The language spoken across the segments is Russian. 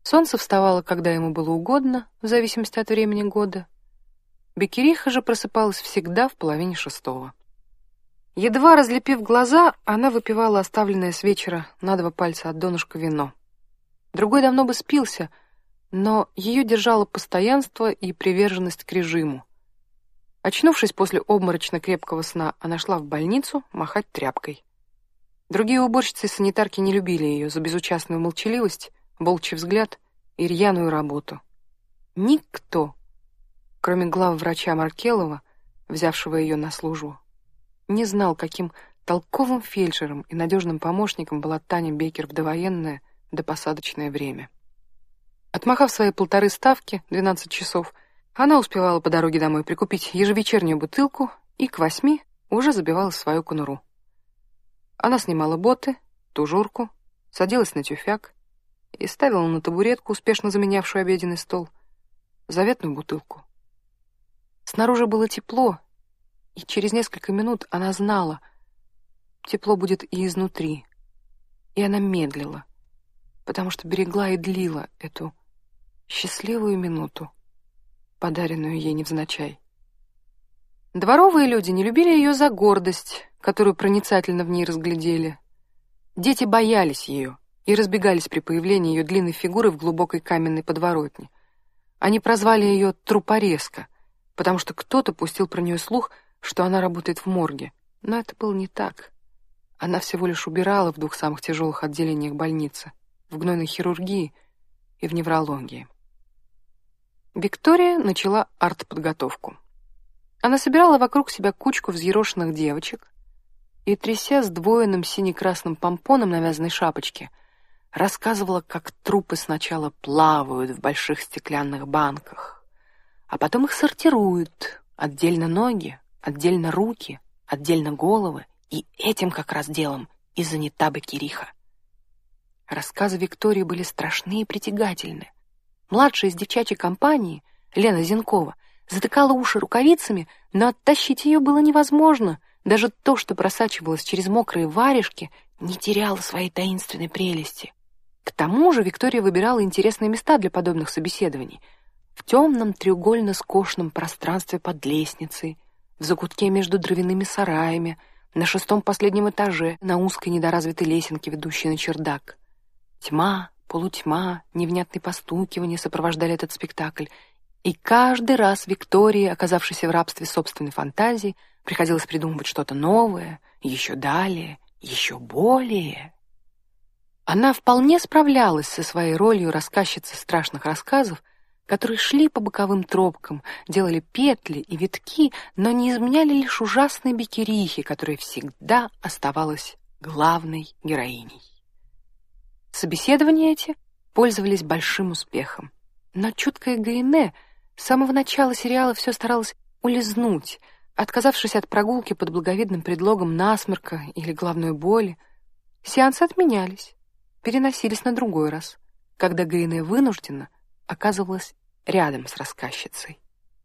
Солнце вставало, когда ему было угодно, в зависимости от времени года. Беккериха же просыпалась всегда в половине шестого. Едва разлепив глаза, она выпивала оставленное с вечера на 2 пальца от донышка вино. Другой давно бы спился, но ее держало постоянство и приверженность к режиму. Очнувшись после обморочно крепкого сна, она шла в больницу махать тряпкой. Другие уборщицы и санитарки не любили ее за безучастную молчаливость, волчий взгляд и рьяную работу. Никто, кроме главврача Маркелова, взявшего ее на службу, не знал, каким толковым фельдшером и надежным помощником была Таня Беккер в довоенное допосадочное время. Отмахав свои 1,5 ставки, 12 часов, она успевала по дороге домой прикупить ежевечернюю бутылку и к 8 уже забивалась в свою конуру. Она снимала боты, тужурку, садилась на тюфяк и ставила на табуретку, успешно заменявшую обеденный стол, заветную бутылку. Снаружи было тепло, и через несколько минут она знала, тепло будет и изнутри. И она медлила, потому что берегла и длила эту счастливую минуту, подаренную ей невзначай. Дворовые люди не любили ее за гордость, которую проницательно в ней разглядели. Дети боялись ее и разбегались при появлении ее длинной фигуры в глубокой каменной подворотне. Они прозвали ее «трупорезка», потому что кто-то пустил про нее слух, что она работает в морге. Но это было не так. Она всего лишь убирала в 2 самых тяжелых отделениях больницы, в гнойной хирургии и в неврологии. Виктория начала артподготовку. Она собирала вокруг себя кучку взъерошенных девочек и, тряся сдвоенным сине-красным помпоном на вязаной шапочке, рассказывала, как трупы сначала плавают в больших стеклянных банках, а потом их сортируют, отдельно ноги, отдельно руки, отдельно головы, и этим как раз делом и занята Беккериха. Рассказы Виктории были страшны и притягательны. Младшая из девчачьей компании, Лена Зенкова, затыкала уши рукавицами, но оттащить ее было невозможно. Даже то, что просачивалось через мокрые варежки, не теряло своей таинственной прелести. К тому же Виктория выбирала интересные места для подобных собеседований. В темном треугольно-скошенном пространстве под лестницей, в закутке между дровяными сараями, на 6-м последнем этаже, на узкой недоразвитой лесенке, ведущей на чердак. Тьма, полутьма, невнятные постукивания сопровождали этот спектакль, и каждый раз Виктории, оказавшейся в рабстве собственной фантазии, приходилось придумывать что-то новое, еще далее, еще более. Она вполне справлялась со своей ролью рассказчицы страшных рассказов, которые шли по боковым тропкам, делали петли и витки, но не изменяли лишь ужасной Беккерихе, которая всегда оставалась главной героиней. Собеседования эти пользовались большим успехом, но чуткая Гаине с самого начала сериала все старалась улизнуть, отказавшись от прогулки под благовидным предлогом насморка или головной боли. Сеансы отменялись, переносились на другой раз, когда Гаине вынуждена оказывалась рядом с рассказчицей.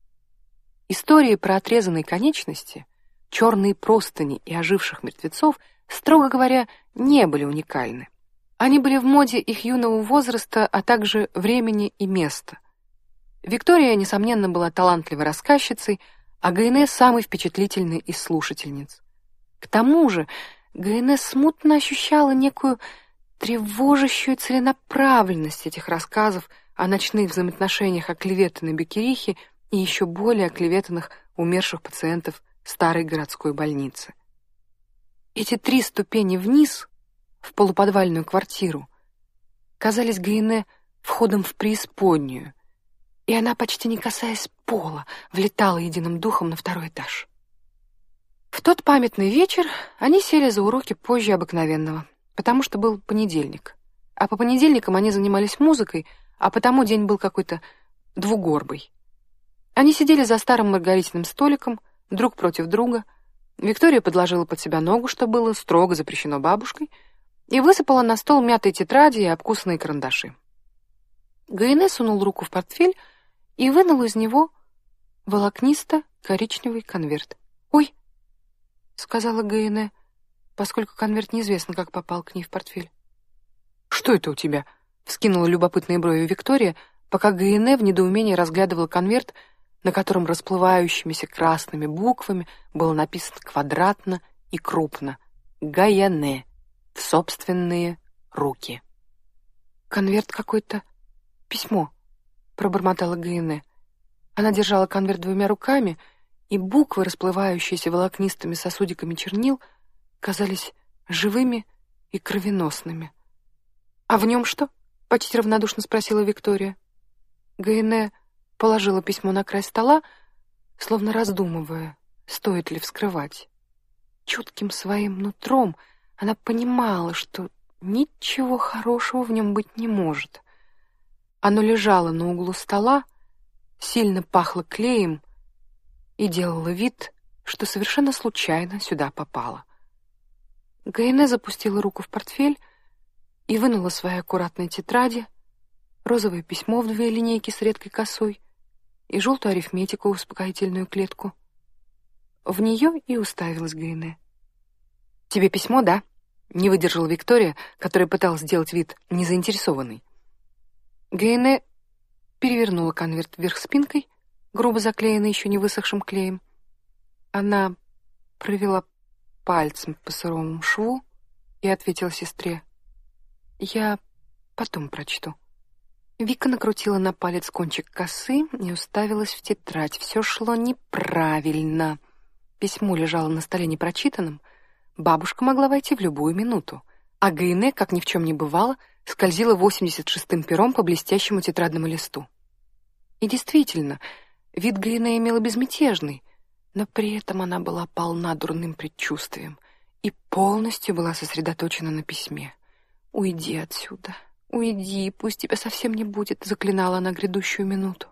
Истории про отрезанные конечности, черные простыни и оживших мертвецов, строго говоря, не были уникальны. Они были в моде их юного возраста, а также времени и места. Виктория, несомненно, была талантливой рассказчицей, а Гаине — самой впечатлительной из слушательниц. К тому же Гаине смутно ощущала некую тревожащую целенаправленность этих рассказов о ночных взаимоотношениях оклеветанной Беккерихи и еще более оклеветанных умерших пациентов старой городской больницы. Эти 3 ступени вниз, в полуподвальную квартиру, казались Гаине входом в преисподнюю, и она, почти не касаясь пола, влетала единым духом на 2-й этаж. В тот памятный вечер они сели за уроки позже обыкновенного, потому что был понедельник, а по понедельникам они занимались музыкой, а потому день был какой-то двугорбый. Они сидели за старым маргаритиным столиком, друг против друга. Виктория подложила под себя ногу, что было строго запрещено бабушкой, и высыпала на стол мятые тетради и обкусанные карандаши. Гаине сунул руку в портфель и вынул из него волокнисто-коричневый конверт. «Ой!» — сказала Гаине, поскольку конверт неизвестно, как попал к ней в портфель. «Что это у тебя?» — вскинула любопытные брови Виктория, пока Гайене в недоумении разглядывала конверт, на котором расплывающимися красными буквами было написано квадратно и крупно «Гайене» в собственные руки. «Конверт какой-то, письмо», — пробормотала Гайене. Она держала конверт двумя руками, и буквы, расплывающиеся волокнистыми сосудиками чернил, казались живыми и кровеносными. «А в нем что?» — почти равнодушно спросила Виктория. Гайене положила письмо на край стола, словно раздумывая, стоит ли вскрывать. Чутким своим нутром она понимала, что ничего хорошего в нем быть не может. Оно лежало на углу стола, сильно пахло клеем и делало вид, что совершенно случайно сюда попало. Гайене запустила руку в портфель и вынула свои аккуратные тетради, розовое письмо в 2 линейки с редкой косой и желтую арифметику в успокоительную клетку. В нее и уставилась Гайене. «Тебе письмо, да?» — не выдержала Виктория, которая пыталась сделать вид незаинтересованной. Гайене перевернула конверт вверх спинкой, грубо заклеенный еще не высохшим клеем. Она провела пальцем по сырому шву и ответила сестре: «Я потом прочту». Вика накрутила на палец кончик косы и уставилась в тетрадь. Все шло неправильно. Письмо лежало на столе непрочитанным. Бабушка могла войти в любую минуту. А Гайене, как ни в чем не бывало, скользила 86-м пером по блестящему тетрадному листу. И действительно, вид Гайене имела безмятежный, но при этом она была полна дурным предчувствием и полностью была сосредоточена на письме. «Уйди отсюда, уйди, пусть тебя совсем не будет», — заклинала она грядущую минуту.